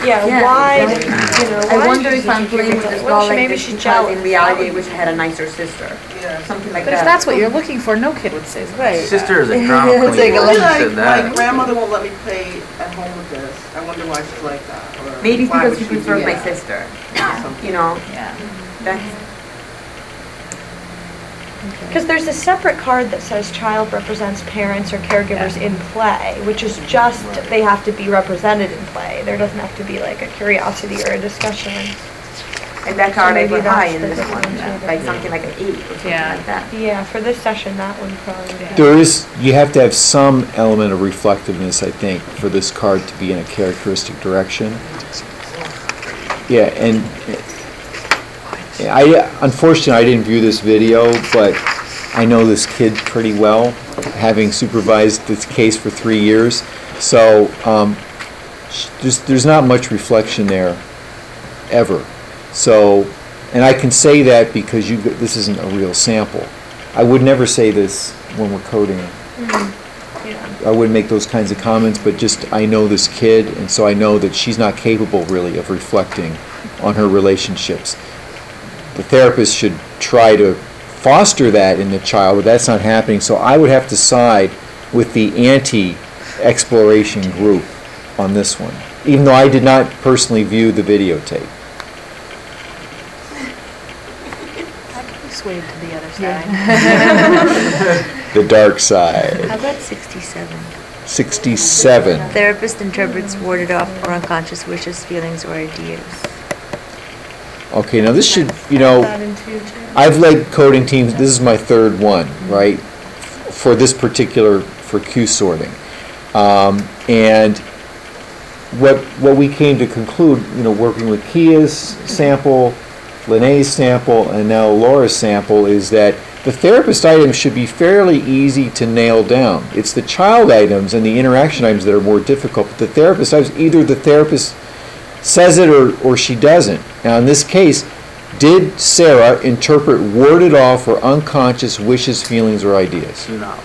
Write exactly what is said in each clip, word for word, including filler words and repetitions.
Yeah, Yeah, why, did- exactly. you know, I why wonder did if she I'm think playing you're with gonna- this well, doll like maybe this she's because jealous. in reality I wish I had a nicer sister. Something like But that. if that's what you're looking for, no kid would say that. Right. Sister is a drama It's queen. like a She lot- said My that. grandmother won't let me play at home with this. I wonder why she's like that. Or Maybe it's why because would she do prefers my that? sister. Something. You know, Yeah. that's, Because there's a separate card that says child represents parents or caregivers in play, which is just, they have to be represented in play. There doesn't have to be like a curiosity or a discussion. and that card I maybe put high that's in the this one, difference, yeah. like something like an eight or something Yeah. like that. Yeah, for this session, that one probably. would be- There is, you have to have some element of reflectiveness, I think, for this card to be in a characteristic direction. Yeah, and I, unfortunately, I didn't view this video, but I know this kid pretty well, having supervised this case for three years. So, um, sh- there's, there's not much reflection there, ever. So, and I can say that because you, this isn't a real sample. I would never say this when we're coding. Yeah. I wouldn't make those kinds of comments, but just, I know this kid, and so I know that she's not capable really of reflecting on her relationships. The therapist should try to foster that in the child, but that's not happening, so I would have to side with the anti-exploration group on this one, even though I did not personally view the videotape. I could be swayed to the other side. The dark side. How about sixty-seven? sixty-seven. Therapist interprets warded off or unconscious wishes, feelings, or ideas. Okay, now this should, you know, That into too. I've led coding teams, this is my third one, right, for this particular, for Q sorting. Um, and what, what we came to conclude, you know, working with Kia's sample, Lene's sample, and now Laura's sample, is that the therapist items should be fairly easy to nail down. It's the child items and the interaction items that are more difficult, but the therapist items, either the therapist says it or, or she doesn't. Now, in this case, did Sarah interpret warded off or unconscious wishes, feelings, or ideas? No.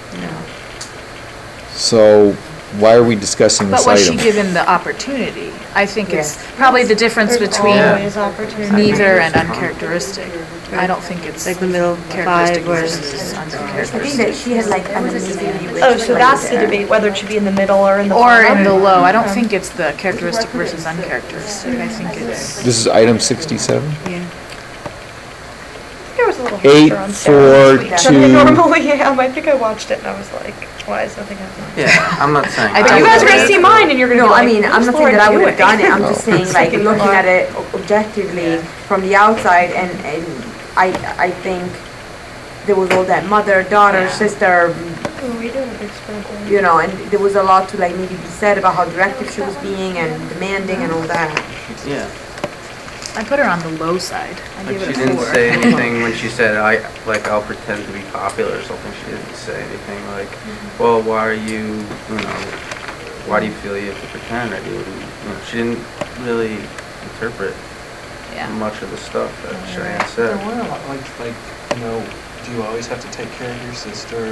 So why are we discussing But this was she item? given the opportunity? I think it's Yes. probably the difference There's between always opportunity. neither and uncharacteristic. I don't think it's Like the middle characteristic five or versus I think that uncharacteristic. she had like an amazing view. Oh, so that's the debate, whether it should be in the middle or in the Or bottom? in the low. I don't think it's the characteristic versus uncharacteristic. I think it's, This is item sixty-seven? Yeah. There was a little Eight, harsher on four, Sarah's tweet than I two. normally am. I think I watched it and I was like, why is nothing happening? Yeah, I'm not saying. I But don't you guys are know. gonna see mine and you're gonna be No, I like, mean, I'm what's not saying that I Laura would have done doing? it, I'm just saying, like, Taking looking a at lot. it objectively from the outside, and, and I, I think there was all that mother, daughter, sister, Oh, we do have a big spread there. you know, and there was a lot to like maybe be said about how directive she was being and demanding and all that. Yeah. I put her on the low side. I Like gave she it a didn't four. say anything when she said, I, like, I'll pretend to be popular or something. She didn't say anything like, well, why are you, you know, why do you feel you have to pretend? Or do you, you know, she didn't really interpret Yeah. much of the stuff that Cheyenne There said. were a lot, like, like, you know, do you always have to take care of your sister?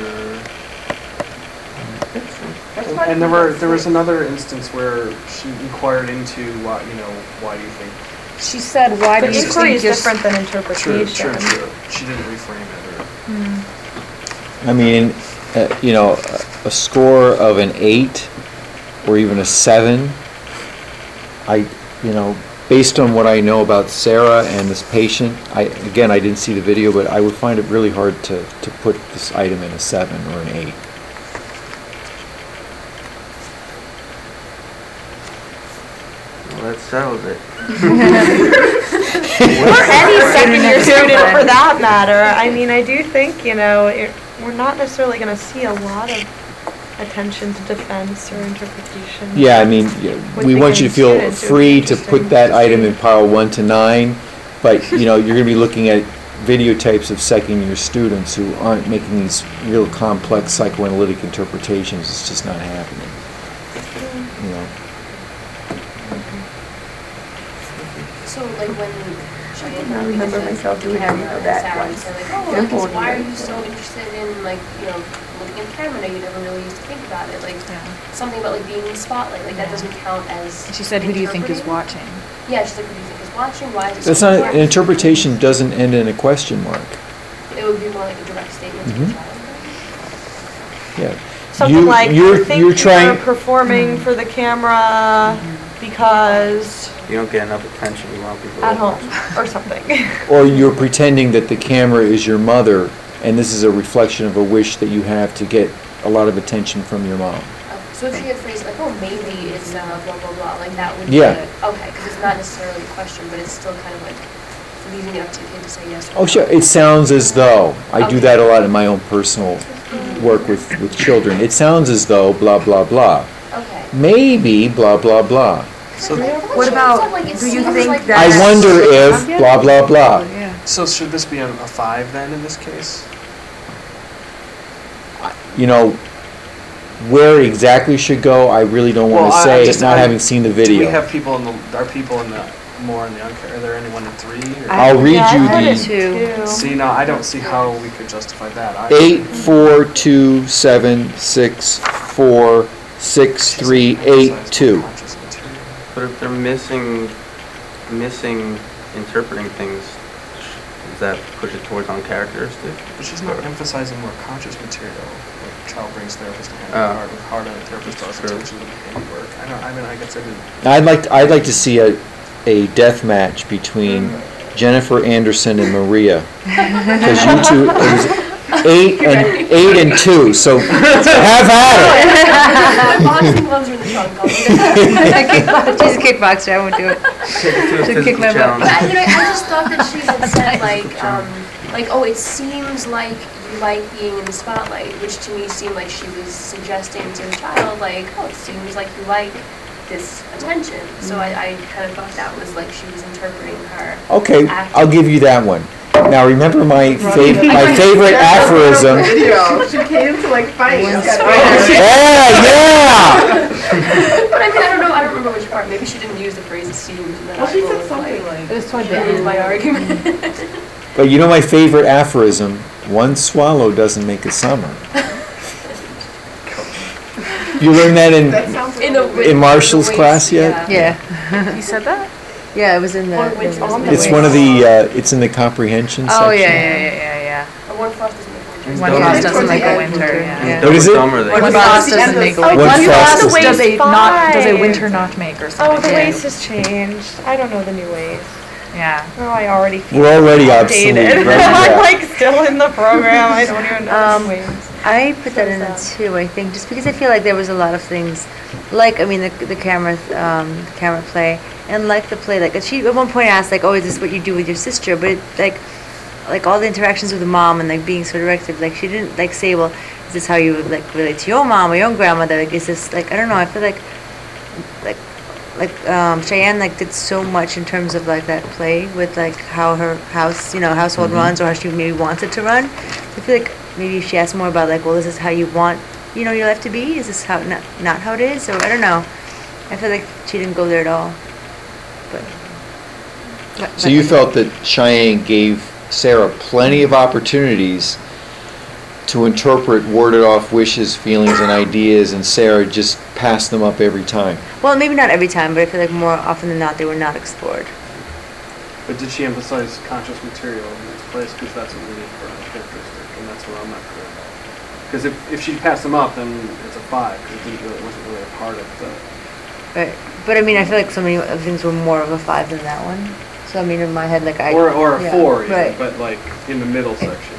And there were, there was another instance where she inquired into why, you know, why do you think? She said, why do But you inquiry think is your... different than True, interpretation. true, true. She didn't reframe it or. I mean, uh, you know, a- a score of an eight or even a seven, I, you know, based on what I know about Sarah and this patient, I, again, I didn't see the video, but I would find it really hard to, to put this item in a seven or an eight. Well, that settles it. Or any second year student for that matter. I mean, I do think, you know, it, we're not necessarily gonna see a lot of attention to defense or interpretation. Yeah, I mean, yeah, Would we think want you any to feel students, it would be free to interesting put that to item see. in pile one to nine, but, you know, you're gonna be looking at videotapes of second-year students who aren't making these real complex psychoanalytic interpretations. It's just not happening, you know? So like when Cheyenne, I remember because myself the doing camera that, and that Sarah one. said like, Yeah, oh, like, hold why are it. you so interested in like, you know, looking at the camera, no, you never really used to think about it, like, Yeah. something about like being in the spotlight, like that doesn't count as. And she said, who do you think is interpreting. watching? Yeah, she's like, who do you think is watching, why is it so That's not, an important? interpretation doesn't end in a question mark. It would be more like a direct statement to Mhm. the child. Yeah. Something You- like, you're- I think you're you're trying- performing for the camera because You don't get enough attention, you want people. at to home, watch. or something. Or you're pretending that the camera is your mother, and this is a reflection of a wish that you have to get a lot of attention from your mom. Okay, so if she had phrased like, oh, maybe it's uh, blah, blah, blah, like that would Yeah. be, a- okay, because it's not necessarily a question, but it's still kind of like leaving it up to the kid to say yes or no. Oh, sure, it sounds as though, I do Okay. that a lot in my own personal work with, with children. It sounds as though blah, blah, blah. Okay. Maybe blah, blah, blah. So, What about, do you think that? I wonder if blah, blah, blah. Yeah. so should this be a, a five then in this case? You know, where exactly should go, I really don't want Well, to I- I say, just- not I- having seen the Do we video. have people in the, are people in the, more in the unca, are there anyone in three? or- I'll read Yeah, you I heard the- it too. See, no, I don't see how we could justify that. I- Eight, four, two, seven, six, four, six, three, eight, two. Conscious material. But if they're missing, missing interpreting things, does that push it towards uncharacteristic? But she's not emphasizing more conscious material. Like child brings therapist to hand Oh. hard with hard on the therapist draws True. attention to the behavior work. I don't, I mean, I guess I didn't. I'd like, I'd like to see a, a death match between Jennifer Anderson and Maria. Because you two, it was eight and, eight and two, so have at My boxing gloves are in the trunk, I'll do that. She's a kickboxer, I won't do it. Take it to a Should kick physical my butt. challenge. I, you know, I just thought that she had said like, um, like, oh, it seems like you like being in the spotlight, which to me seemed like she was suggesting to the child, like, oh, it seems like you like this attention. So I, I kind of thought that was like she was interpreting her. Okay, I'll give you that one. Now, remember my fav, my favorite aphorism. Video, she came to like fight. Yeah, yeah! But I mean, I don't know, I don't remember which part. Maybe she didn't use the phrase "it seems," and then Well, I she was said something like, like. "This toward the end of my argument." But you know my favorite aphorism? One swallow doesn't make a summer. You learned that in, That sounds like. In a a wi- in Marshall's the class waist, yet? Yeah. You said that? Yeah, it was in the. Or it which was on in the It's way. one of the, uh, it's in the comprehension section. Oh, yeah, yeah, yeah, yeah, yeah. A one frost doesn't make a winter. One Double- frost doesn't Towards make the a end. winter, yeah. Yeah. What is it? Dumber they One get. frost the end doesn't of- make a Oh, winter. One one frost frost is- the Does a waist not, does a fine. winter not make or Oh, something? the Yeah. waist has changed. I don't know the new ways. Yeah. Oh, I already feel We're already obsolete, outdated. right? I'm Yeah. like still in the program. I don't even know Um, the new ways. I put that So in sad. too, I think, just because I feel like there was a lot of things, like, I mean, the, the camera, um, the camera play, and like the play, like, she at one point asked, like, oh, is this what you do with your sister? But it, like, like all the interactions with the mom and like being so directive, like, she didn't like say, well, is this how you would like relate to your mom or your grandmother? Like, is this, like, I don't know, I feel like, like, like, um, Cheyenne, like, did so much in terms of, like, that play with, like, how her house, you know, household Mhm. runs or how she maybe wants it to run. I feel like maybe if she asked more about, like, well, this is how you want, you know, your life to be? Is this how, not, not how it is? Or, I don't know. I feel like she didn't go there at all. But. but- So you felt that Cheyenne gave Sarah plenty of opportunities to interpret worded off wishes, feelings, and ideas, and Sarah just passed them up every time. Well, maybe not every time, but I feel like more often than not, they were not explored. But did she emphasize conscious material in this place? Because that's what we need for a characteristic, and that's what I'm not clear about. Because if, if she passed them up, then it's a five, because it didn't really, wasn't really a part of the. Right. But I mean, I feel like so many of things were more of a five than that one. So I mean, in my head, like I. Or, or a yeah, four, yeah, Right. but like in the middle section.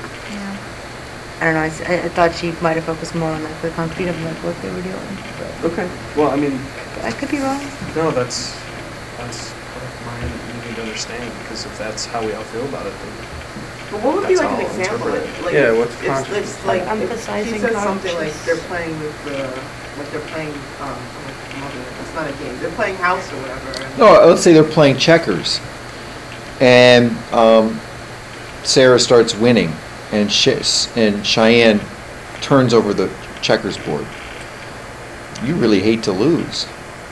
I don't know. I, s- I- I thought she might have focused more on like the concrete of like what they were doing. But Okay, well, I mean, I could be wrong. no, that's, that's my need to understand, because if that's how we all feel about it, then. But what would be That's like an all example? interpreted. Like, Yeah, what's it's, conscious? it's like, Like if emphasizing she says something like conscious. they're playing with the, like they're playing, um, like mother, it's not a game, they're playing house or whatever. and- No, let's say they're playing checkers, and um, Sarah starts winning, and Sh- and Cheyenne turns over the checkers board. You really hate to lose.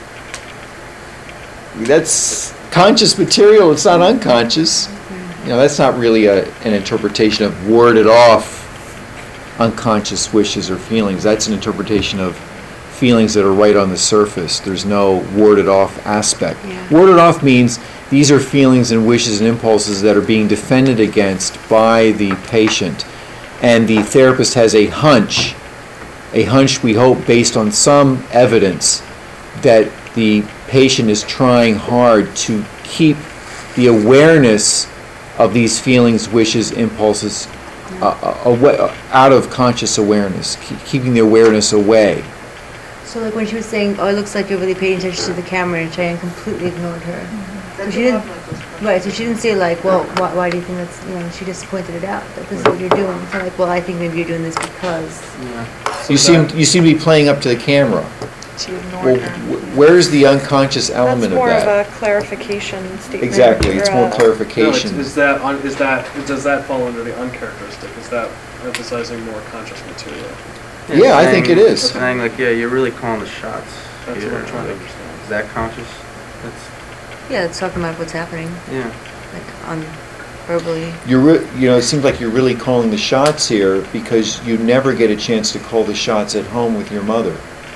That's conscious material. It's not unconscious. You know, that's not really a, an interpretation of worded off unconscious wishes or feelings. That's an interpretation of feelings that are right on the surface. There's no warded off aspect. Yeah. Warded off means these are feelings and wishes and impulses that are being defended against by the patient. And the therapist has a hunch, a hunch we hope based on some evidence that the patient is trying hard to keep the awareness of these feelings, wishes, impulses uh, uh, away, uh, out of conscious awareness, keep, keeping the awareness away. So like when she was saying, oh, it looks like you're really paying attention to the camera, and Cheyenne completely ignored her. So she didn't, right, so she didn't say like, well, why, why do you think that's, you know, she just pointed it out, that this is what you're doing. So like, well, I think maybe you're doing this because. Yeah. You seem you seem to be playing up to the camera. She Well, ignored her. wh- where's the unconscious element That's of more of that? a clarification statement. Exactly, it's or more a- No, clarification. it's, is that, un- is that, does that fall under the uncharacteristic? Is that emphasizing more conscious material? Yeah, I think saying- it is. Saying like, yeah, you're really calling the shots. That's here. what I'm trying to Like, understand. Is that conscious? That's, Yeah, it's talking about what's happening, yeah. like on verbally. You're, re- you know, it seems like you're really calling the shots here because you never get a chance to call the shots at home with your mother.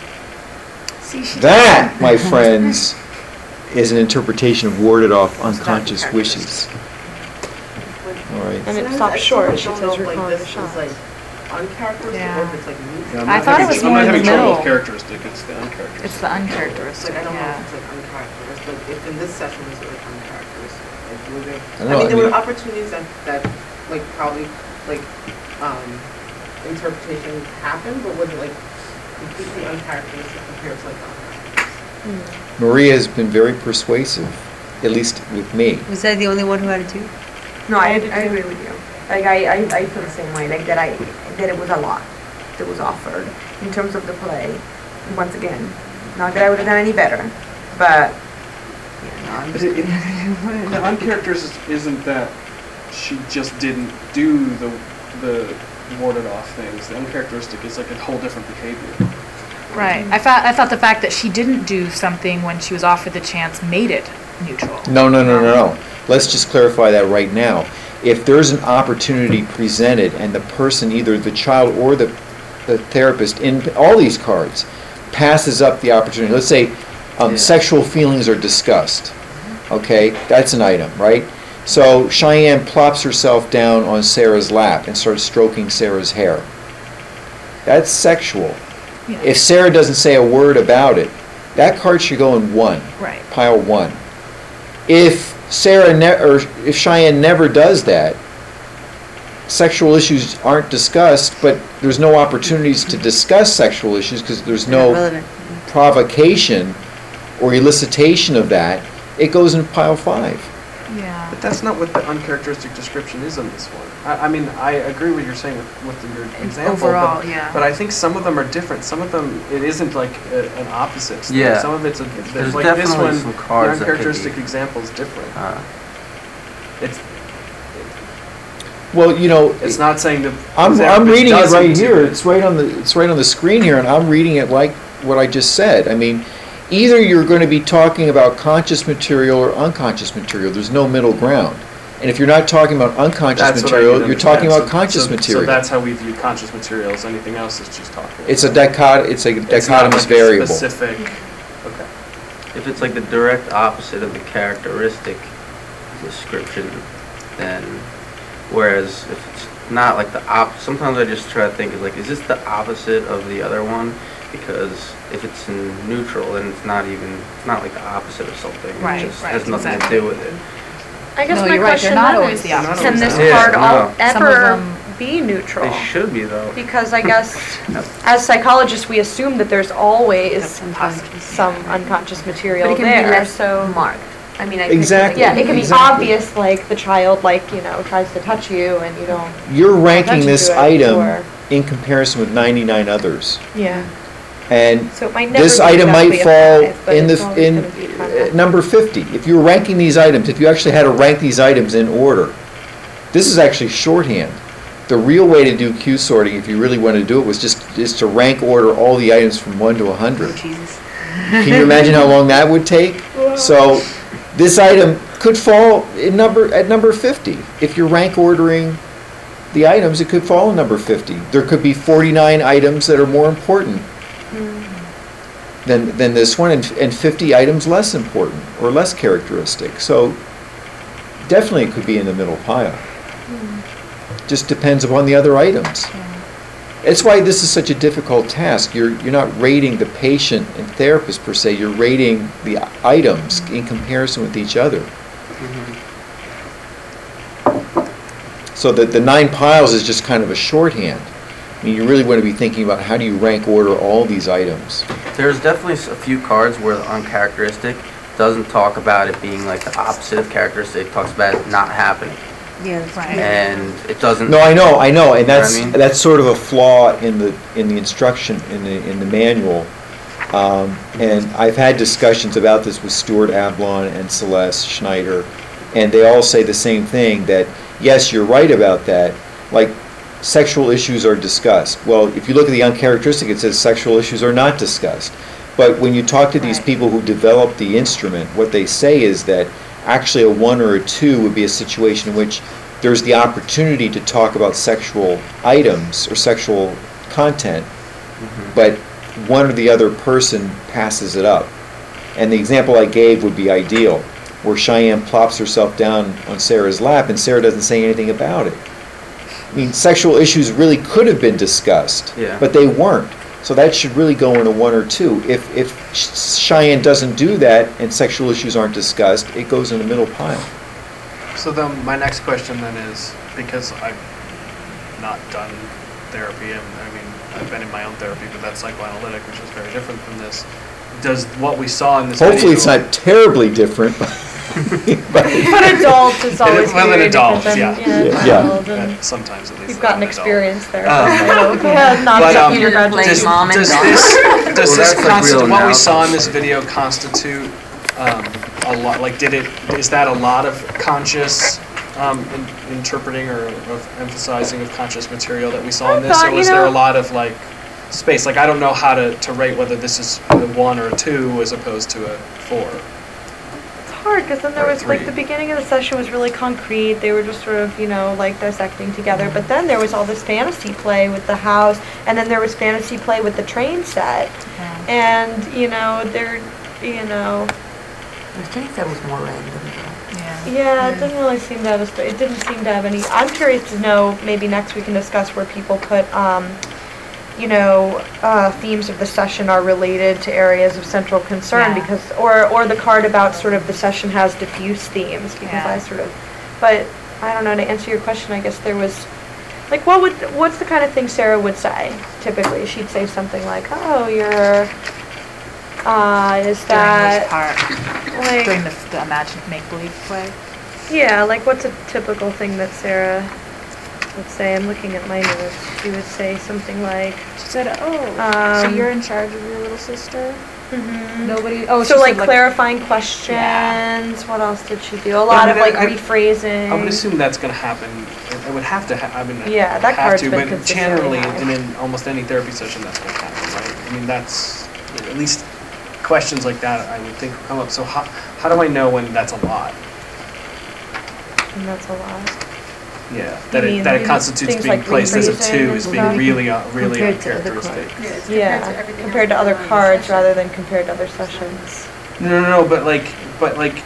See, she That, my friends, is an interpretation of warded off unconscious wishes. All right. And it Sometimes stops I short, still she don't says know if, you're like, calling the this is, shots. like, uncharacteristic Yeah. or if it's like neutral. Yeah, I'm I not thought having- it was I'm more not in the having trouble with middle. characteristic, it's the It's uncharacteristic. the It's uncharacteristic, like, I don't know yeah. if it's like uncharacteristic, but if in this session is it like uncharacteristic? Like, were there, I I don't know, mean, I there were mean- opportunities that, that, like, probably, like, um, interpretation happened, but was it like completely uncharacteristic compared to like uncharacteristic? Maria has been very persuasive, at least with me. Was I the only one who had it too? No, I, I agree with you. Like, I, I, I feel the same way, like, that I, that it was a lot that was offered in terms of the play. Once again, not that I would have done any better, but, yeah, no, I'm But just, it- it- The uncharacteristic isn't that she just didn't do the, the warded off things. The uncharacteristic is like a whole different behavior. Right. I thought, I thought the fact that she didn't do something when she was offered the chance made it neutral. No, no, no, no, no. Let's just clarify that right now. If there's an opportunity presented and the person, either the child or the, the therapist in all these cards, passes up the opportunity, let's say um, Yeah. sexual feelings are discussed, okay, that's an item, right? So Cheyenne plops herself down on Sarah's lap and starts stroking Sarah's hair. That's sexual. Yeah. If Sarah doesn't say a word about it, that card should go in one, Right. pile one. If Sarah ne- or if Cheyenne never does that, sexual issues aren't discussed, but there's no opportunities to discuss sexual issues because there's They're not no relevant. provocation or elicitation of that, it goes in pile five. Yeah. But that's not what the uncharacteristic description is in this one. I, I mean, I agree with you're saying with, with your example, Overall, but, yeah. but I think some of them are different. Some of them, it isn't like a, an opposite. thing. Yeah. Some of it's a, There's like this definitely one, some the cards that could uncharacteristic be- example is different. Uh, It's, Well, you know, it's not saying that. I'm, the I'm therapist reading it doesn't right do here. it. It's right on the it's right on the screen here, and I'm reading it like what I just said. I mean, either you're going to be talking about conscious material or unconscious material. There's no middle ground. And if you're not talking about unconscious That's what I material, could you're talking understand. about conscious so, material. So that's how we view conscious materials. Anything else is just talking. It's a dicot. It's a It's not dichotomous like a variable. Specific. Okay. if it's like the direct opposite of the characteristic description, then whereas if it's not like the op, sometimes I just try to think of like, is this the opposite of the other one? Because if it's in neutral, then it's not even, it's not like the opposite of something. Right, It just right, has nothing exactly. to do with it. I guess No, my you're right, question they're not then always is, the opposite. can this Yeah, card all no. Some of ever them- be neutral? They should be though. Because I guess, as psychologists, we assume that there's always Some poss- unconscious. some unconscious but material it can be there, less so. marked. I mean, I think Exactly. Yeah, it can be Exactly. obvious, like the child, like, you know, tries to touch you and you don't. You're ranking attention this to it, item or- in comparison with ninety-nine others. Yeah. And So it might never this be item might exactly a fall five, but in it's the, always in gonna be kind uh, of- number fifty. If you were ranking these items, if you actually had to rank these items in order, this is actually shorthand. The real way to do Q sorting, if you really want to do it, was just, is to rank order all the items from one to a Oh, hundred. Jesus. Can you imagine how long that would take? So this item could fall in number, at number fifty, if you're rank ordering the items, it could fall in number fifty. There could be forty-nine items that are more important than, than this one, and, and fifty items less important or less characteristic. So definitely it could be in the middle pile. Just depends upon the other items. It's why this is such a difficult task. You're, you're not rating the patient and therapist per se, you're rating the items in comparison with each other. So that the nine piles is just kind of a shorthand. I mean, you really want to be thinking about how do you rank order all these items. There's definitely s- a few cards where the uncharacteristic doesn't talk about it being like the opposite of characteristic, talks about it not happening. Yeah, that's Right. right. And it doesn't. No, I know, I know, and You know what I that's, mean? that's sort of a flaw in the, in the instruction, in the, in the manual. Um, and I've had discussions about this with Stuart Ablon and Celeste Schneider, and they all say the same thing, that, yes, you're right about that, like, sexual issues are discussed. Well, if you look at the uncharacteristic, it says sexual issues are not discussed. But when you talk to these Right. people who develop the instrument, what they say is that actually a one or a two would be a situation in which there's the opportunity to talk about sexual items or sexual content, but one or the other person passes it up. And the example I gave would be ideal, where Cheyenne plops herself down on Sarah's lap and Sarah doesn't say anything about it. I mean, sexual issues really could have been discussed, Yeah. but they weren't. So that should really go in a one or two. If, if Cheyenne doesn't do that and sexual issues aren't discussed, it goes in the middle pile. So then, my next question then is, because I've not done therapy, and I mean, I've been in my own therapy, but that's psychoanalytic, which is very different from this. Does what we saw in this Hopefully it's video- not terribly different, but, But adults is always Well, very an adult, different yeah. than, Yeah. yeah, child, and Uh, sometimes at least. you've than gotten an adult. experience there. Um, so I hope, yeah, not but, to um, your Like judgment. Does, mom and does dog. this, does Well, this that's like constitute, real what we now. saw in this video constitute um, a lot, like did it, is that a lot of conscious um, in- interpreting or of emphasizing of conscious material that we saw I in this? thought, Or you was there know- a lot of like space? Like I don't know how to, to rate whether this is a one or a two as opposed to a four. It's hard because then there Or was like three. the beginning of the session was really concrete. They were just sort of, you know, like dissecting together. But then there was all this fantasy play with the house, and then there was fantasy play with the train set. And, you know, there, you know, I think that was more random. though. Yeah. yeah, it didn't really seem to have a, sp- it didn't seem to have any, I'm curious to know, maybe next we can discuss where people put, um, you know, uh, themes of the session are related to areas of central concern Yeah. because, or, or the card about sort of the session has diffuse themes because Yeah. I sort of, but I don't know, to answer your question, I guess there was, like, what would, what's the kind of thing Sarah would say typically? She'd say something like, oh, you're, uh, is During this that, part, like, during the, the imagined make-believe play. yeah, like what's a typical thing that Sarah would say? I'm looking at my notes. She would say something like, She said, oh, so Um, you're in charge of your little sister? mhm. Nobody, oh, So she like said, clarifying questions, what else did she do? A lot I of mean, like I- rephrasing. I would assume that's going to happen. It it would have to. Ha- I mean, Yeah, that have card's to, been but consistently generally, high. and in almost any therapy session, that's going to happen, right? I mean, that's at least questions like that. I would think will come up. So how how do I know when that's a lot? And that's a lot. Yeah, that mean, it that it things constitutes being like placed as a rephrasing two and as being stuff. really uh, really Compared to other uncharacteristic. Yeah, compared to other cards rather than compared to other sessions. No, no, no, but like, but like,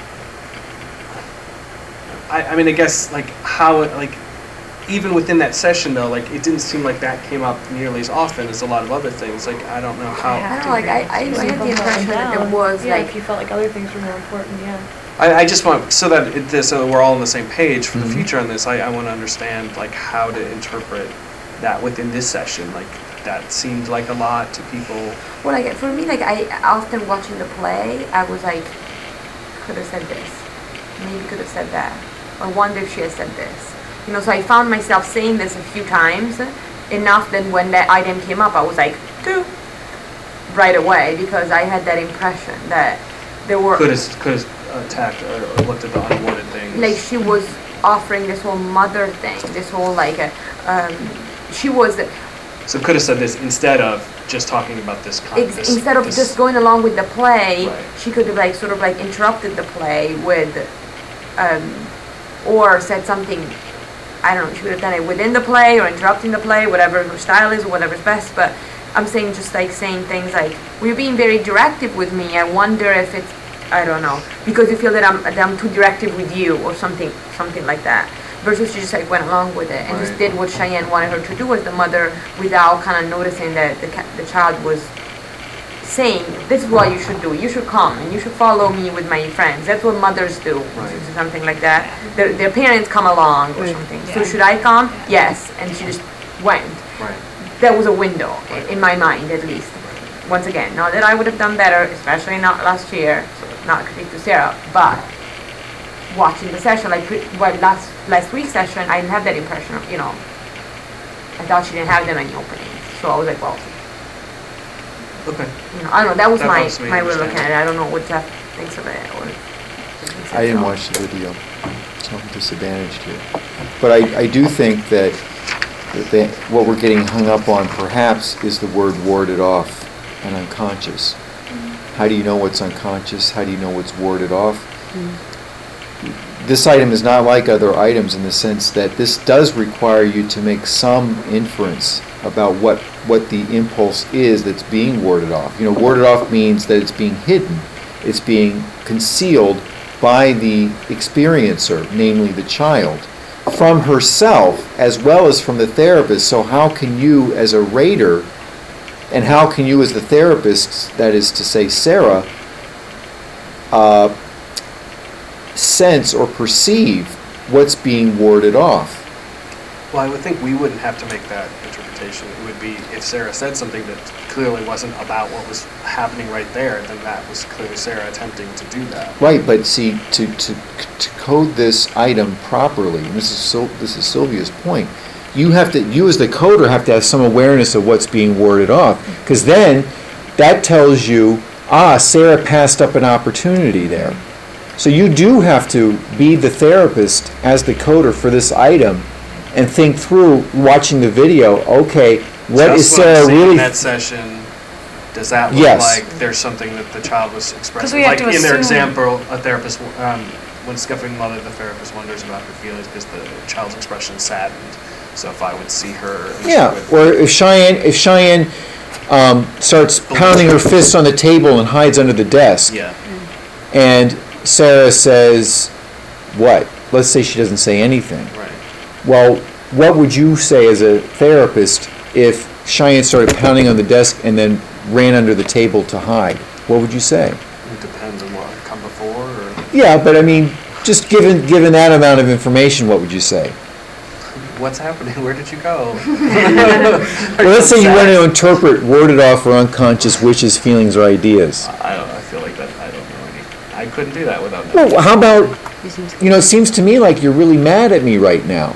I, I mean, I guess like how it like, even within that session though, like it didn't seem like that came up nearly as often as a lot of other things. Like I don't know how. I don't know, like, I, I I had the impression that there was Yeah, like, if you felt like other things were more important, yeah. I, I just want so that it, this, so we're all on the same page for Mhm. the future on this. I, I want to understand like how to interpret that within this session. Like that seemed like a lot to people. well, like, for me, like, I, after watching the play, I was like, could have said this, maybe could have said that, or wonder if she had said this. You know, so I found myself saying this a few times, enough that when that item came up, I was like, two, right away, because I had that impression that there were, Could have could have attacked or, or looked at the unwanted things. like, she was offering this whole mother thing, this whole, like, uh, um, she was, So could have said this instead of just talking about this. Con- ex- this instead of this- just going along with the play, Right. she could have, like, sort of, like, interrupted the play with, um, or said something, I don't know, she would have done it within the play or interrupting the play, whatever her style is, or whatever's best, but I'm saying just like saying things like, we're being very directive with me, I wonder if it's, I don't know, because you feel that I'm, that I'm too directive with you, or something, something like that. Versus she just like went along with it and just Right. did what Cheyenne wanted her to do as the mother without kind of noticing that the, ca- the child was saying, this is what you should do, you should come and you should follow me with my friends. That's what mothers do, Right. or something like that. Their, their parents come along or something. So Yeah. should I come? Yes. And she just went. Right. That was a window, i- in my mind at least. Once again, not that I would have done better, especially not last year, so not critique to Sarah, but watching the session, like pre- what last last week's session, I didn't have that impression of, you know, I thought she didn't have that many openings. So I was like, well, Okay. you know, I don't know, that was That my, helps me my way of looking understand. at it. I don't know what Jeff thinks of it or. I didn't watch the video, so I'm disadvantaged here. But I, I do think that, that they- what we're getting hung up on perhaps is the word warded off and unconscious. How do you know what's unconscious? How do you know what's warded off? This item is not like other items in the sense that this does require you to make some inference about what, what the impulse is that's being warded off. You know, warded off means that it's being hidden. It's being concealed by the experiencer, namely the child, from herself as well as from the therapist. So how can you as a rater, and how can you as the therapist, that is to say Sarah, uh, sense or perceive what's being warded off? Well, I would think we wouldn't have to make that interpretation. It would be if Sarah said something that clearly wasn't about what was happening right there, then that was clearly Sarah attempting to do that. Right, but see, to, to, to code this item properly, and this is Sil- this is Sylvia's point, you have to, you as the coder have to have some awareness of what's being warded off, because then that tells you, ah, Sarah passed up an opportunity there. So you do have to be the therapist as the coder for this item and think through, watching the video, okay, what is Just what I'm Sarah seeing in really? that session, does that look Yes. like there's something that the child was expressing? we have Like to in their assume- example, a therapist, um, when scuffing mother, the therapist wonders about her feelings because the child's expression is saddened. So if I would see her, and she Yeah, would- or if Cheyenne, if Cheyenne um, starts pounding her fist on the table and hides under the desk, yeah, and Sarah says, what? Let's say she doesn't say anything. right. Well, what would you say as a therapist if Cheyenne started pounding on the desk and then ran under the table to hide? What would you say? It depends on what had come before, or Yeah, but I mean, just given given that amount of information, what would you say? what's happening. Where did you go? Well, let's say you want to interpret worded off or unconscious wishes, feelings, or ideas. I don't. I feel like that. I don't know any. I couldn't do that without knowing. Well, how about, you know, it seems to me like you're really mad at me right now.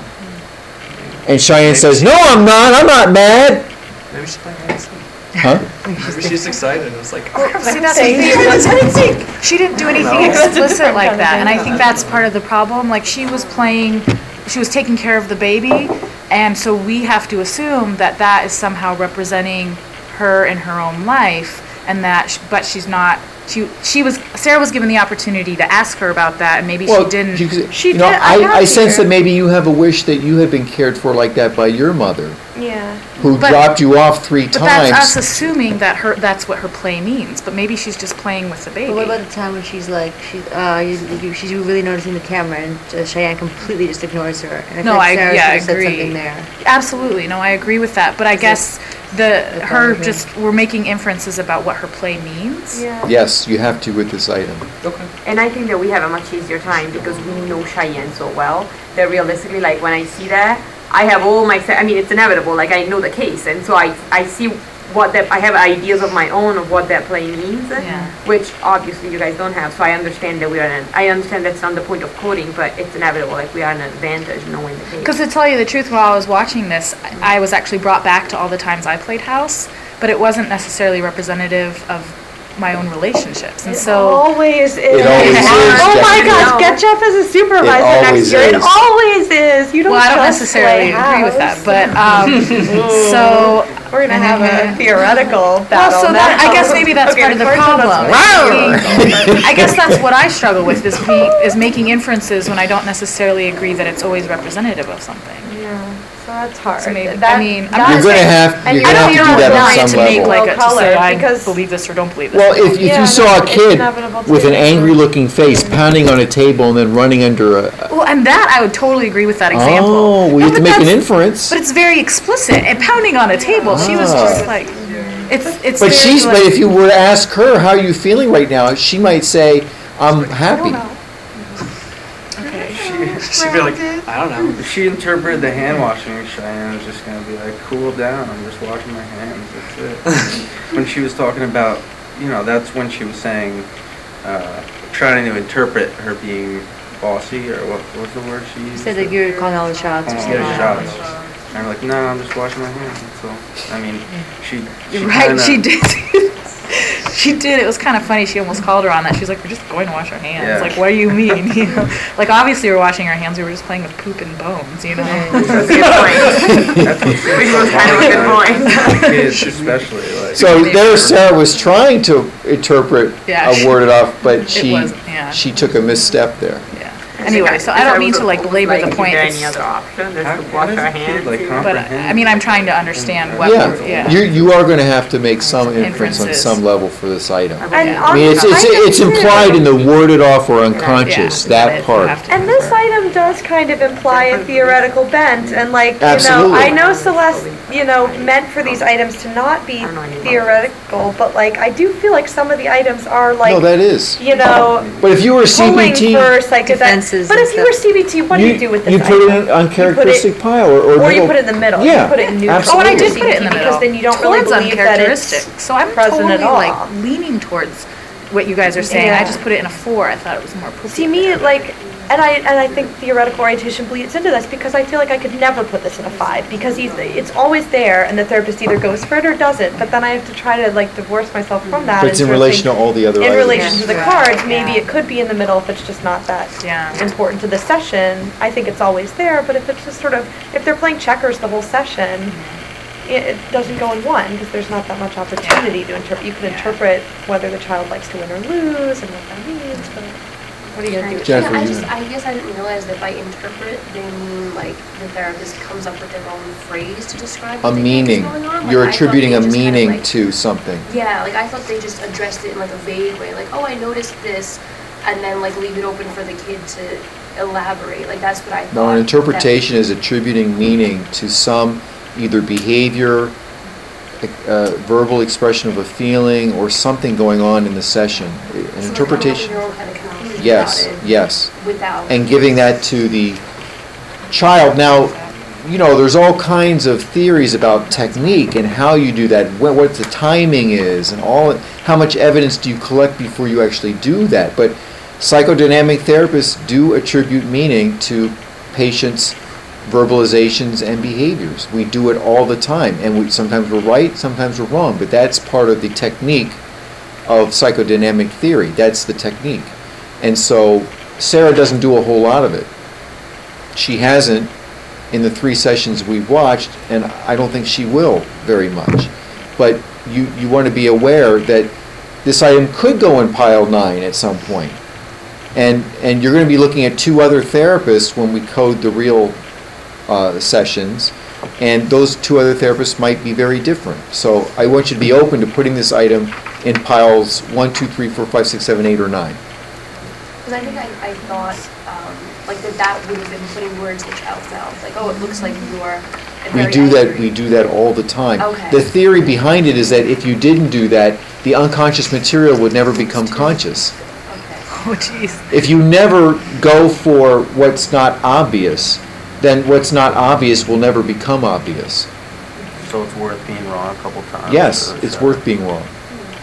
And Cheyenne says, no, I'm not, I'm not mad. Maybe she's playing hide and seek. Huh? Maybe she's excited. It's like, See, that's the thing. That's- She didn't do anything explicit like that, and I think that's part of the problem. Like, she was playing, she was taking care of the baby, and so we have to assume that that is somehow representing her in her own life, and that, sh- but she's not, she, she was, Sarah was given the opportunity to ask her about that, and maybe she Well, didn't. you- She you know, did- I I, have I sense here. that maybe you have a wish that you had been cared for like that by your mother, Yeah. who But- dropped you off three But that's us times. assuming that her, that's what her play means, but maybe she's just playing with the baby. But what about the time when she's like, she's, uh, you, you, she's really noticing the camera and uh, Cheyenne completely just ignores her. And I feel No, like I- Sarah yeah, I should have said agree. something there. Absolutely, no, I agree with that, but I guess the, the her problem. just, we're making inferences about what her play means. Yeah. Yes, you have to with this item. okay. And I think that we have a much easier time because we know Cheyenne so well that realistically, like when I see that, I have all my, se- I mean, it's inevitable, like I know the case. And so I, I see what that, I have ideas of my own of what that play means, Yeah. which obviously you guys don't have. So I understand that we are, in, I understand that's not the point of coding, but it's inevitable, like we are an advantage knowing the case. Because to tell you the truth, while I was watching this, I I was actually brought back to all the times I played house, but it wasn't necessarily representative of my own relationships, and It so. always is. It always is, Oh my Jackie. gosh, get Jeff as a supervisor next always year. It is. always is. You don't Well, I don't just necessarily play agree with that, house. but, um, so. We're gonna have a theoretical Well, battle so that, I now. guess maybe that's Okay, part of the Carson doesn't problem. like I guess that's what I struggle with, is be, is making inferences when I don't necessarily agree that it's always representative of something. Yeah, so that's hard. So maybe, I That- mean, I'm that- not You're gonna saying- have, and you're you gonna have don't to do feel that right on to some make level. like a, to Color, say I because- believe this or don't believe this. Well, if, if Yeah, you saw a it's kid inevitable to with an do. angry looking face pounding on a table and then running under a, Well, and that, I would totally agree with that example. oh, well, you No, have to but make an that's- inference. But it's very explicit, and pounding on a table, she was just Ah. like, it's, it's But very, she's, like- but if you were to ask her, how are you feeling right now, she might say, I'm happy. She'd be like, I don't know. If she interpreted the hand washing, Cheyenne was just gonna be like, cool down, I'm just washing my hands, that's it. When she was talking about, you know, that's when she was saying, uh, trying to interpret her being bossy, or what what was the word she used? Said that you're calling all the shots or Calling something. all the shots. And I'm like, no, I'm just washing my hands, that's all. I mean, she, she You're right, kinda- she did. She did. It was kind of funny. She almost called her on that. She's like, "We're just going to wash our hands." Yeah. Like, what do you mean? You know, like obviously we're washing our hands. We were just playing with poop and bones. You know. That's a good point. That's what she Which was kind of a good point. Kids especially, like. So there Sarah was trying to interpret Yeah, a she- word it off, but she, wasn't, yeah. she took a misstep there. Yeah. Anyway, so I don't mean to like belabor the point. Is there It's- any other option? How- There's how to wash does our a kid, hands. like, too? But comprehend? I mean, I'm trying to understand what. Yeah, Yeah. you, you are gonna have to make some inference on Inferences. some level for this item. And Yeah. I on mean, it's, it's, item it's implied in the two- worded off or unconscious, Yeah, that you part. have to And this infer. item does kind of imply a theoretical bent, and like, you know, Absolutely. I know Celeste, you know, meant for these items to not be theoretical, but like, I do feel like some of the items are No, like, that is. you know, But if you were C B pulling T, for psychedelic. Defenses But and if you were stuff. C B T, what do you do with this you put item? it on characteristic pile or, or. Or you middle- put it in the middle. Yeah, You put it in neutral. Oh, and I absolutely. did put it in the middle. Because then you don't really Towards believe that uncharacteristic. it's So I'm present totally at all. like leaning towards what you guys are saying. I Yeah. just put it in a four. I thought it was more poopy. See me like, and I and I think theoretical orientation bleeds into this because I feel like I could never put this in a five because he's, it's always there and the therapist either goes for it or doesn't. But then I have to try to like divorce myself from that. But it's in and sort of relation to think, all the other in items. relation to the Yeah. cards, maybe Yeah. it could be in the middle if it's just not that Yeah. important to the session. I think it's always there. But if it's just sort of if they're playing checkers the whole session. It, it doesn't go in one because there's not that much opportunity to interpret. You can Yeah. interpret whether the child likes to win or lose and what that means. But what are you gonna do? with Jennifer, Yeah, I you- just, I guess I didn't realize that by interpret, they mean like the therapist comes up with their own phrase to describe A what they think meaning. is going on. Like, You're I thought attributing they a just kind of, meaning like- to something. Yeah, like I thought they just addressed it in like a vague way, like, oh, I noticed this, and then like leave it open for the kid to elaborate. Like that's what I thought. No, an that- interpretation is attributing meaning to some either behavior, uh, verbal expression of a feeling, or something going on in the session. An so, like, coming up with interpretation, your own kind of conclusion yes, about it yes. Without. And giving that to the child. Now, you know, there's all kinds of theories about technique and how you do that, what, what the timing is, and all, how much evidence do you collect before you actually do that. But psychodynamic therapists do attribute meaning to patients' verbalizations and behaviors. We do it all the time, and we, sometimes we're right, sometimes we're wrong, but that's part of the technique of psychodynamic theory. That's the technique. And so Sarah doesn't do a whole lot of it. She hasn't in the three sessions we've watched, and I don't think she will very much. But you, you want to be aware that this item could go in pile nine at some point. And, and you're going to be looking at two other therapists when we code the real uh, sessions, and those two other therapists might be very different. So I want you to be open to putting this item in piles one, two, three, four, five, six, seven, eight, or nine. Because I think I, I thought, um, like that that would have been putting words in the child's mouth. Like, oh, it looks like you're We very do that, angry. we do that all the time. Okay. The theory behind it is that if you didn't do that, the unconscious material would never become conscious. Okay. Oh, jeez. If you never go for what's not obvious, then what's not obvious will never become obvious. So it's worth being wrong a couple times? Yes, or is it's that- worth being wrong.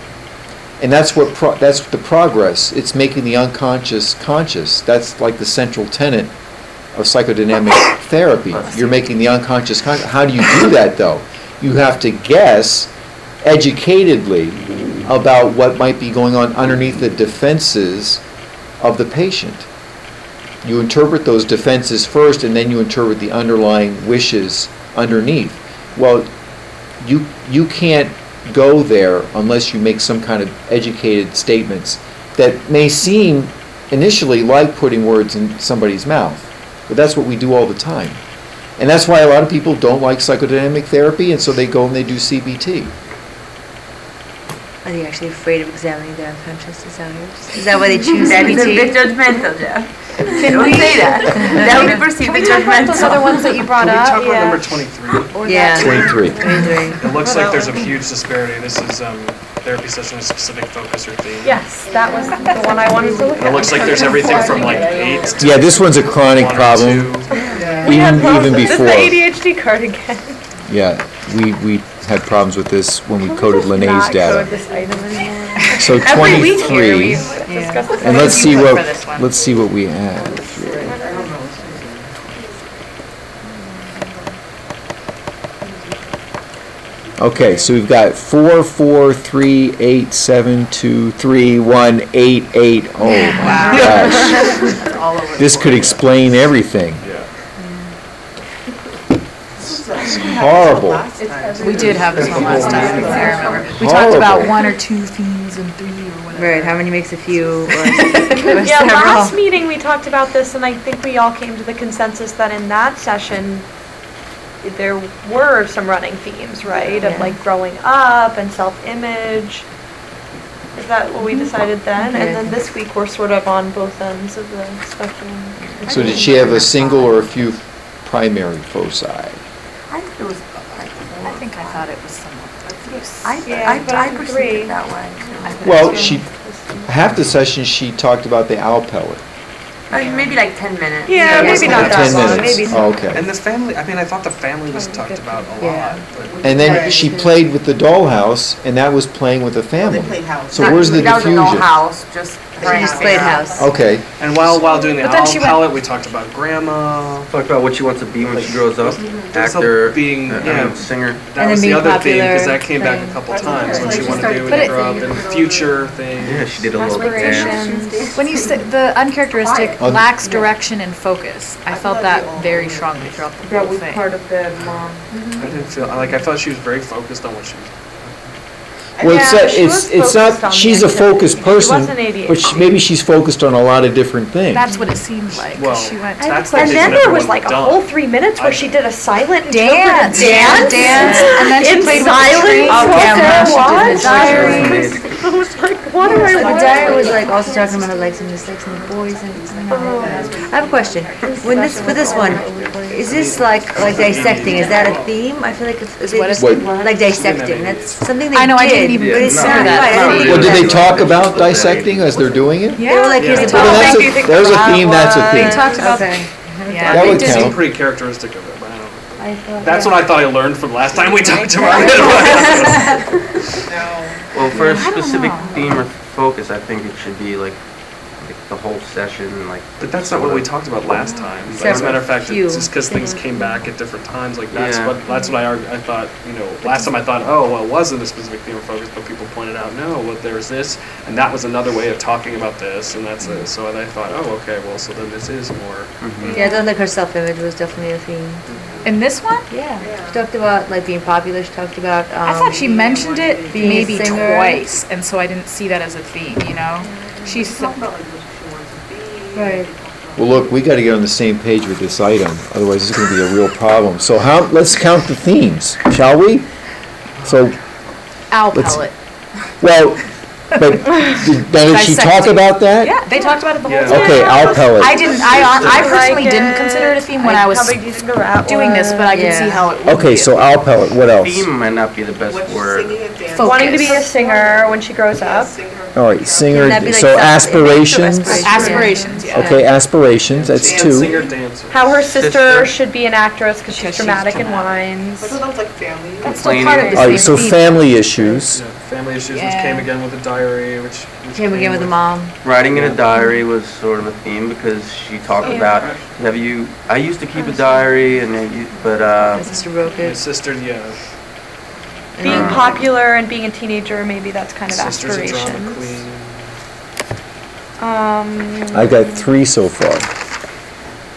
And that's what, pro- that's the progress. It's making the unconscious conscious. That's like the central tenet of psychodynamic therapy. You're making the unconscious conscious. How do you do that, though? You have to guess educatedly about what might be going on underneath the defenses of the patient. You interpret those defenses first, and then you interpret the underlying wishes underneath. Well, you, you can't go there unless you make some kind of educated statements that may seem initially like putting words in somebody's mouth, but that's what we do all the time. And that's why a lot of people don't like psychodynamic therapy, and so they go and they do C B T. Are they actually afraid of examining their unconscious desires? Is that why they choose That is a C B bit T? judgmental, Jeff. Can Don't we- say that. That would be perceived Can we as talk about those other judgmental. ones that you brought Can we up? talk about yeah. number twenty-three? Or Yeah. that- twenty-three. twenty-three. It looks like there's a huge disparity. This is um, therapy session with specific focus or theme. Yes, that was the one I wanted to look at. And it looks like there's everything from like eight to Yeah, this one's a chronic one or problem, two. We had even, problems even with this, before. the A D H D card again. Yeah, we, we had problems with this when we coded Linnaeus Not code data. this item anymore. So Every week here, we twenty-three, discuss this. and let's What did see you put what, for this one? let's see what we have. Okay, so we've got four, four, three, eight, seven, two, three, one, eight, eight. Oh my gosh. All over the This board. could explain everything. Yeah. It's horrible. We did have this one last time, I remember. We talked about Horrible. one or two themes and three or whatever. Right, how many makes a few or or Yeah, last several? meeting, we talked about this, and I think we all came to the consensus that in that session, there were some running themes, right? Of Yeah. like growing up and self-image. Is that what we decided then? Okay. And then this week, we're sort of on both ends of the spectrum. So did she have a single or a few primary foci? I think it was like I think I thought it was somewhat diffuse. I, Yeah, I, but I I perceived agree. it that way too. Well, she, half the session, she talked about the owl pellet. I mean, maybe like ten minutes. Yeah, maybe not that Ten long, minutes. maybe. Oh, okay. And the family, I mean, I thought the family was talked about a Yeah. lot, but And then she played with the dollhouse, and that was playing with the family. played house. So where's the That was a no diffusion? house, just. She just played house. Okay, and while while doing the But then owl she went- palette, we talked about grandma. Talk about what she wants to be when she grows up. There's a Actor, being- uh, yeah. singer. That And was then the being other theme because popular, that came back a right. couple times. What she wanted to do when But you it- grow up, and future things. Yeah, she did a little dance. Aspirations. When you said the uncharacteristic Quiet. lacks direction and focus, I felt that very strongly throughout the That whole was thing. part of the mom. I didn't feel like I felt she was very focused on what she was. well, it's, Yeah, uh, she it's, was it's focused not, on she's the a focused activity. She person, wasn't A D H D. but she- maybe she's focused on a lot of different things. That's what it seemed like, 'cause Well, she went to that's the And thing then that there was everyone like a done. whole three minutes where I- she did a silent dance, interpretive dance. dance, and then she In played with the silence train. on camera. camera. She did What? the diary. Amazing. I was like, what am I The watching? diary was like also talking about her likes and dislikes and the boys and it's like, oh. I have a question. When this, for this one, is this like, like dissecting, is that a theme? I feel like it's, is it What just is- like dissecting, that's something they I know, I didn't did, even but it's consider not, that right, I a didn't theme. think Well, of did they that. talk about dissecting as they're doing it? They were like, here's a Yeah. Well, ball. that's do you a, think there's a that theme, that's a was? They theme. talked about, Okay. yeah, That they would did. count. Seemed pretty characteristic of it, but I don't know. I thought That's that- what I thought I learned from last time we talked about it. Well, for a I don't specific know. theme or focus, I think it should be like, like the whole session, like. But that's not what we talked about last time. Like, as a matter of fact, Few. it's just because things came back at different times. Like that's Yeah. what that's what I argue. I thought, you know, last time I thought, oh, well, it wasn't a specific theme or focus, but people pointed out, no, well, there's this, and that was another way of talking about this, and that's it. So I thought, oh, okay, well, so then this is more. Mhm. Yeah, I don't think her self-image was definitely a theme. In this one? Yeah. She talked about like being popular, she talked about, um. I thought she mentioned it being a maybe singer. twice, and so I didn't see that as a theme, you know? She said, Talk about like what she wants to be. Right. Well, look, we gotta get on the same page with this item, otherwise it's gonna be a real problem. So how, let's count the themes, shall we? So, owl Let's- pellet. well, but, did, now, did she talk Dissecting. about that? Yeah, they talked about it the whole Yeah. time. Okay, owl pellet. I didn't, I, I personally Like didn't it. consider it a theme when I was How big do you think the rat doing this, but I can see Yeah. how it would Okay, be. so owl pellet, what else? Theme might not be the best What she's word. singing and dancing. Focus. Wanting to be a singer when she grows up. Singer. All right, singer, That'd be like so self-image. aspirations, Aspirations, yeah. okay, aspirations, that's Dance, two. Singer, dancer. How her sister Sister. should be an actress because she's Because she's dramatic and dramatic. whines. But that was like family. That's still part of the All same right, so theme. family issues, Yeah, family issues, which Yeah. came again with the diary, which, which Came again with the mom. Writing in a diary was sort of a theme because she talked about, have you, I used to keep a diary and, then you- but, uh, My sister broke My it. sister, yeah. Being Uh, popular and being a teenager, maybe that's kind of Sister's a drama aspirations. queen. Um, I've got three so far.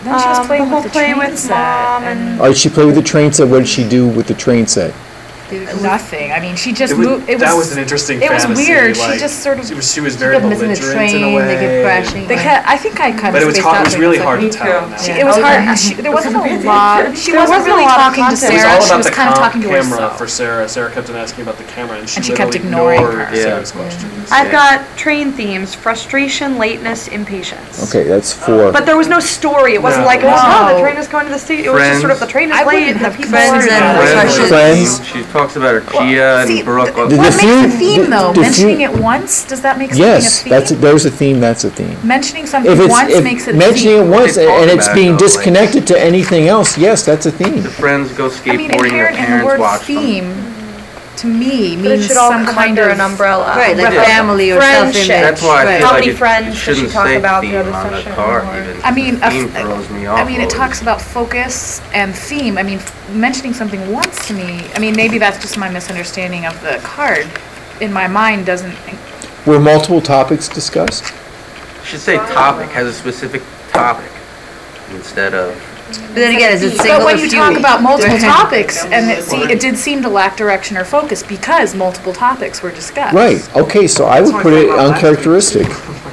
Then she was Um, playing the whole with the play train with set mom and and- All right, she played with the train set. What did she do with the train set? nothing. I mean, she just It was, moved. It that was was an interesting it was fantasy. weird. She Like, just sort of- She was, she was very kept missing the belligerent in a train, way. they kept crashing. They cut, I think I kind But of it was spaced hard, out it was things, really like, hard to me tell. too. in that. She, it was hard. She, there wasn't a lot. She There wasn't wasn't really a lot of talking to context. It was Sarah. all She about was the kind of com- talking to camera herself. for Sarah. Sarah kept on asking about the camera, and she, And she kept literally ignoring ignored her. Sarah's Yeah. questions. I've got train themes: frustration, lateness, impatience. Okay, that's four. But there was no story. It wasn't No. like, oh, wow, the No. train is going to the station. It was just sort of the train is I late wouldn't and the have people Friends are. and Friends, Friends. Friends. She talks about her Chia See, and Brooke. th- The what makes diffu- a theme, though? the diffu- Mentioning it once, does that make something Yes, a theme? that's, there's a theme, that's a theme. Mentioning If something it's, once if makes it a mentioning it theme. once They talk and it's about being it, though, like- disconnected to anything else, yes, that's a theme. The friends go I skateboarding, mean, their inherent in the parents word watch them. theme, to me, But it means should all some come kind under of an umbrella. Right, like Yeah. family or Friendship. self-image. That's why I Right. feel How like many it, friends it does she shouldn't talk say about theme throughout the on the session, card or- even. I mean, a Theme f- throws me off. I mean, it always. talks about focus and theme. I mean, f- mentioning something once to me, I mean, maybe that's just my misunderstanding of the card. In my mind, doesn't, Were multiple topics discussed? Should say topic, has a specific topic instead of, But then again, is it single but when or you few? talk about multiple Right. topics, and it, see, it did seem to lack direction or focus because multiple topics were discussed. Right, okay, so I would put it uncharacteristic.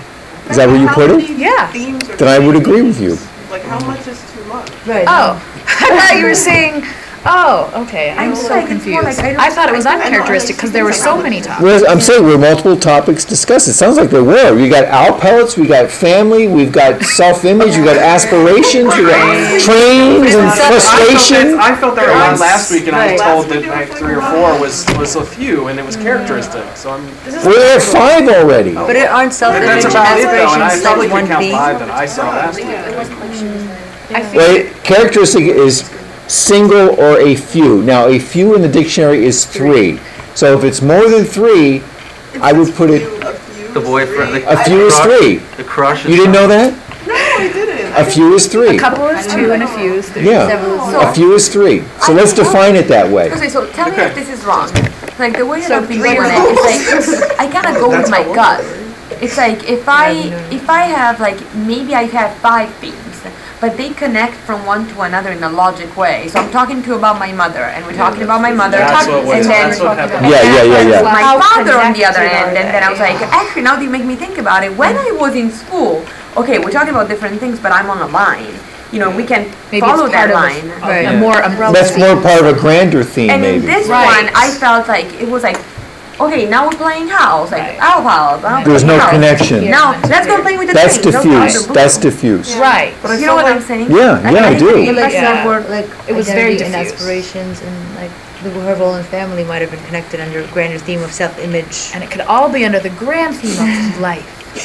Is that where you put it? Yeah. Themes or Then I would agree with you. Like, how much is too much? Right. Oh, I thought you were saying, oh, okay, I'm I feel so like it's more confused. like I don't- I thought it was I don't know, uncharacteristic because there were so many topics. Well, I'm saying were multiple topics discussed. It sounds like there were. We got owl pellets, we got family, we've got self-image, we got aspirations, we got trains and frustration. I felt there were one Right. last week, and I was Right. told that like three or four was, was a few, and it was characteristic, so I'm. We're at five already. But it aren't self-image That's and about it, though, and I aspirations probably like could one count theme? five that I saw last week. It wasn't like she was like. I think Wait, characteristic is single or a few. Now, a few in the dictionary is three. So if it's more than three, I would put it, the boyfriend, the a few is crush- three. The crush is. You didn't know that? No, I didn't. A few is a three. couple is two and a few is three. Yeah, a few is three. So let's define it that way. Okay, so tell me if this is wrong. Like the way that I've been three doing or it is like I kind of go with my gut. It's like if I if I have like maybe I have five themes, but they connect from one to another in a logic way. So I'm talking to you about my mother, and we're talking about my mother, That's what was, and then that's what happened. Yeah, yeah, yeah, yeah. my How father on the other connected end, are and then I was they? like, actually, now that you make me think about it, when I was in school, okay, we're talking about different things, but I'm on a line. You know, we can Maybe follow it's that part of line. a, Right. a more umbrella. That's more part of a grander theme, And in maybe. this Right. one, I felt like it was like, okay, now we're playing house, like Right. owl house. now There's no playing house. connection. Now let's go play with the That's train. Go play with diffuse, the that's blue. diffuse. Right. But you know what I'm saying? Yeah, Like, yeah, I do. think Like that's Yeah. the word. Like It was very identity and diffuse. aspirations and like the, her role in family might have been connected under a grander theme of self-image. And it could all be under the grand theme of life.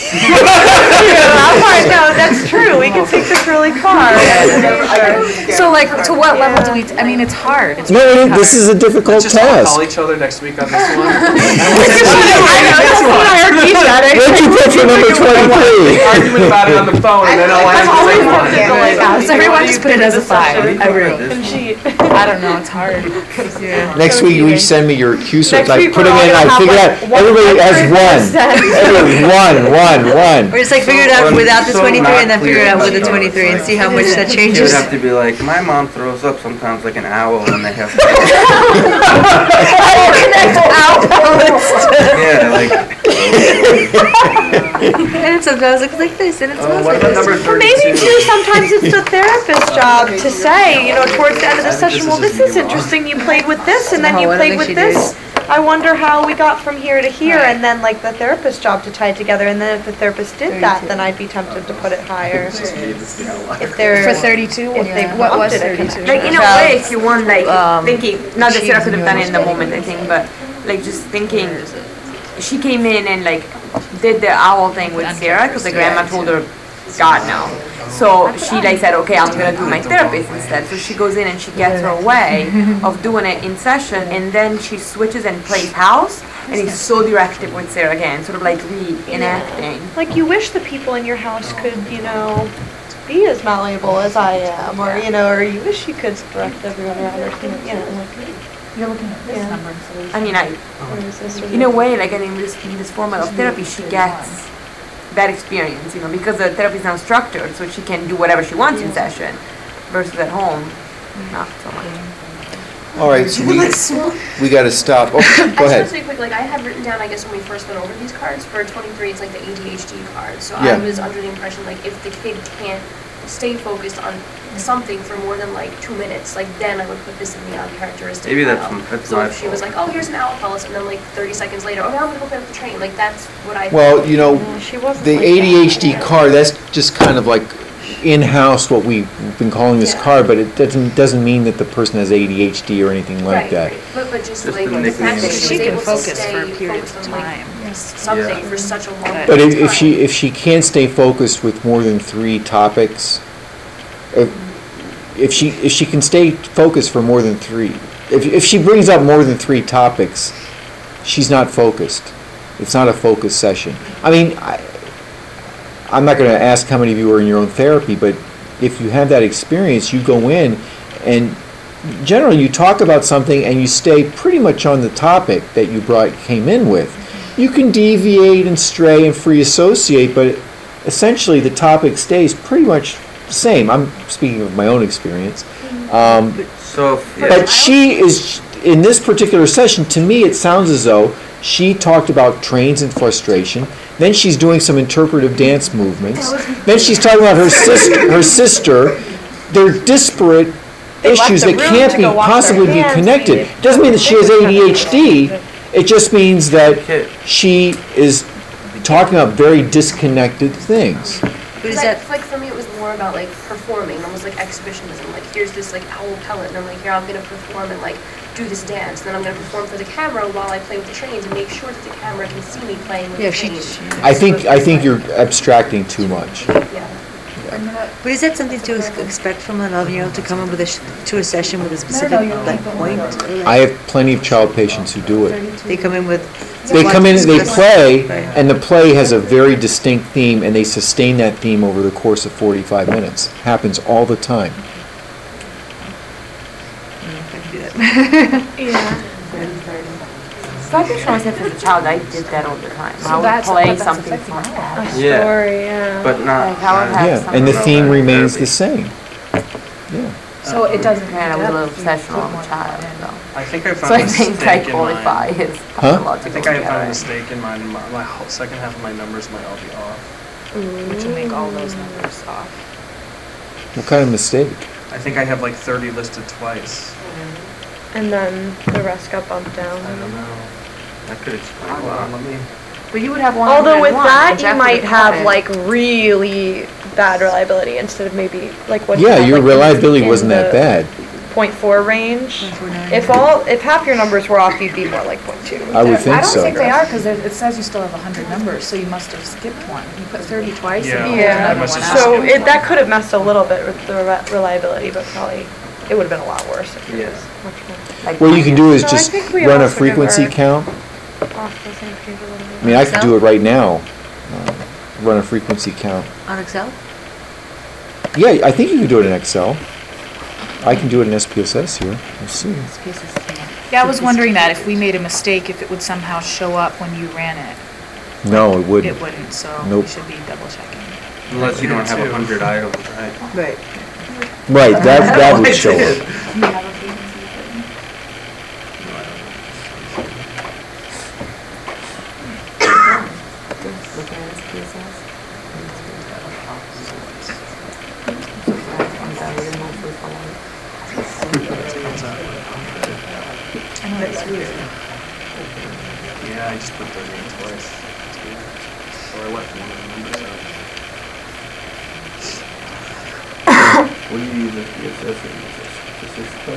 No, that's true. We can take this really far. So like, to what level do we, t- I mean, it's hard. It's No, really it- this hard. is a difficult Let's just all task. call each other next week on this one. What'd you put for number twenty-three? Argument about it on the phone, and then I'll answer the same one. So everyone just put it as a five. Everyone. And she, I don't know, it's hard. Next week, you each send me your Q certs. Next I week put we're them all in, gonna I have, figure like, out, everybody has one. Everybody, one, one, one. Or just like figure it out Well, without the so twenty-three and not then figure it clear out with the about twenty-three and it. see how much that You would changes. have to be like, my mom throws up sometimes like an owl when they have. Yeah, like. And sometimes it looks like this and it Oh, smells what like about this. number Well, maybe thirty-two? too, sometimes it's the therapist's job to say, you know, towards the end of the session, well, this is interesting, you played with this, and then No, you I don't played think with she did. this. I wonder how we got from here to here, Right. and then like the therapist's job to tie it together, and then if the therapist did that, then I'd be tempted to put it higher. If they're, For thirty-two, if they what was wanted it. thirty-two? Like in a About, way, if you want, like um, thinking, not that Sarah could have done it in the cheating or moment, I think, but like just thinking, she came in and like did the owl thing with Sarah because the grandma told her, God no. So she like said, okay, I'm gonna do my therapist instead. So she goes in and she gets her way of doing it in session, and then she switches and plays house, and is so directive with Sarah again, sort of like reenacting. like you wish the people in your house could, you know, be as malleable as I am, or you know, or you wish you could direct everyone around, or you know, you know, like, You're looking at this Yeah. number instead of. I mean, I or is this or in a way, like in this in this format of therapy, she gets that experience, you know, because the therapy is now structured, so she can do whatever she wants in session, versus at home, not so much. All right, so we, we gotta stop. Oh, I go just want to ahead. say quick, like I had written down, I guess when we first went over these cards, for twenty-three, it's like the A D H D card. So Yeah. I was under the impression like if the kid can't stay focused on something for more than like two minutes, like then I would put this in the uncharacteristic Maybe that's pile. m- that's So my if she was fault. like, oh, here's an owl pulse, and then like thirty seconds later, oh, now I'm gonna go play with the train. Like that's what I. Well, you know, Yeah, she wasn't the like A D H D that. card, that's just kind of like in-house what we've been calling this Yeah. card, but it doesn't, doesn't mean that the person has A D H D or anything like Right, that. right. But, but just Just like the the fact nickname. that she She was can able to focus stay for a period of focused on like time. something Yeah. for such a long But- period But of if, if time. she, if she can't stay focused with more than three topics, if, if she, if she can stay focused for more than three, if, if she brings up more than three topics, she's not focused. It's not a focused session. I mean, I, I'm not gonna ask how many of you are in your own therapy, but if you have that experience, you go in and generally you talk about something and you stay pretty much on the topic that you brought, came in with. You can deviate and stray and free associate, but essentially the topic stays pretty much the same. I'm speaking of my own experience. Um, So, if- yeah, but she is, in this particular session, to me, it sounds as though she talked about trains and frustration. Then she's doing some interpretive dance movements. Then she's talking about her sister, her sister. They're disparate They left issues the that room can't to be go wash their possibly be hands, connected. maybe. Doesn't mean that she has A D H D. It just means that Okay. she is talking about very disconnected things. But is Like, that, like for me, it was more about like performing, almost like exhibitionism. Like here's this like owl pellet, and I'm like, here I'm gonna perform and like do this dance. And then I'm gonna perform for the camera while I play with the trains and make sure that the camera can see me playing with yeah, the she, trains. she- I think, I think you're abstracting too much. Yeah. but is that something to ex- expect from an eleven-year-old to come up with a, sh- to a session with a specific, like, point? I have plenty of child patients who do it. They come in with. They come in, they play, Right. and the play has a very distinct theme, and they sustain that theme over the course of forty-five minutes. Happens all the time. Yeah. So I can show myself as a child, I did that all the time. I would that's- play but that's something affecting from all. A Yeah. story, yeah. but not. Like, I would not- have Yeah, some- and the Know theme that remains therapy. the same. Yeah. So it doesn't. And I was a little if you obsessional put as more a child, in. so. I think I So found I a think I mistake in qualify mine. as Huh? I pathological. think I found yeah. a mistake in mine. My, my whole, second half of my numbers might all be off. Which will make all those numbers off. What kind of mistake? I think I have like thirty listed twice. And then the rest got bumped down. I don't know. That could explain a Hold lot. on, let me. But you would have one. Although with one, that, which you after might the have COVID- like really bad reliability instead of maybe like what. you Yeah, had, your like, in- reliability in wasn't that the bad. point four range. point four nine. If all, if half your numbers were off, you'd be more like point two. I would I think don't so. think they are, because it says you still have one hundred numbers, so you must have skipped one. You put thirty twice, Yeah. and you Yeah. pulled I another must one have out. So it, that could have messed a little bit with the re- reliability, but probably, it would have been a lot worse if it Yeah. was much more. like What you can do is No, I just think we run a also give frequency her- count. Off the same page a little bit. I mean, I could do it right now. Uh, Run a frequency count. On Excel? Yeah, I think you can do it in Excel. I can do it in S P S S here. Let's see. Yeah, I was wondering that, if we made a mistake, if it would somehow show up when you ran it. No, it wouldn't. It wouldn't, so we Nope. should be double checking. Unless you don't have a Two. hundred items, right? Right. Right, that, that would I show did. up. Looking at his P S S. I know, that's weird. Yeah, I just put thirty in twice. It's weird. So I left one of the numbers out. What do you use as P S S in? Is it statistical?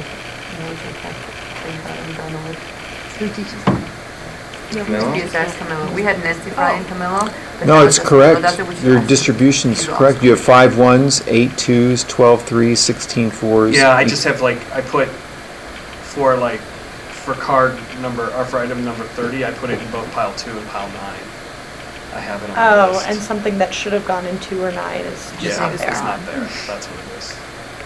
Who teaches? Camilla? P S S Camilla. We had Nesty Fry in Camilla. but No, now it's that's- correct. oh, that's what she Your has. distribution's She's correct. awesome. You have five ones, eight twos, twelve threes, sixteen fours. Yeah, I just have like, I put for like, for card number, or for item number thirty, I put it in both pile two and pile nine. I have it on the Oh, list. and something that should have gone in two or nine is just Yeah, not it's there. it's not there. That's what it is.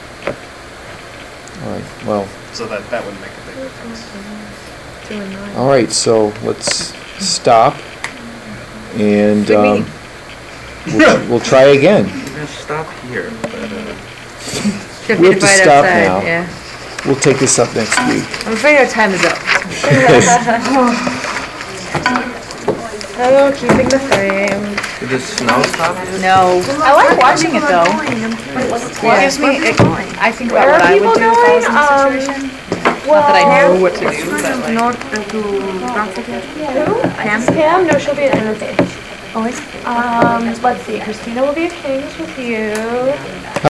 All right, well, So that, that would make a big difference. Two and nine. all right, so let's stop. And, Good um, meeting. we'll, we'll try again. We're gonna stop here, but, uh, Feel We free have to fight stop outside, now. yeah. We'll take this up next week. I'm afraid our time is up. Oh, keeping the frame. did the snow stop yet? No. I like watching it though. It gives me, it, I think about Where what are I would people do if I was in going? this Um, situation. Not that I know what to do, but like. North uh, to Brunswick. Who? Pam? Pam? No, she'll be at Interfaith. Oh, Um, let's see. Christina will be at King's with you.